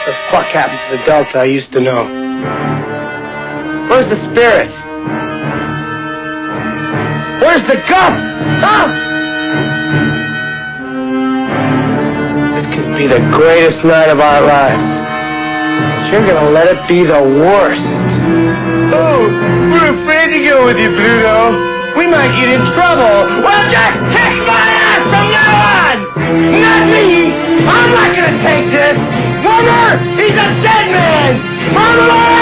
The fuck happened to the Delta I used to know? Where's the spirit? Where's the guts? Huh? This could be the greatest night of our lives. But you're gonna let it be the worst. Oh, we're afraid to go with you, Pluto. We might get in trouble. Well, just kick my ass from now on! Not me! I'm not gonna take this! Mother! He's a dead man! Mother!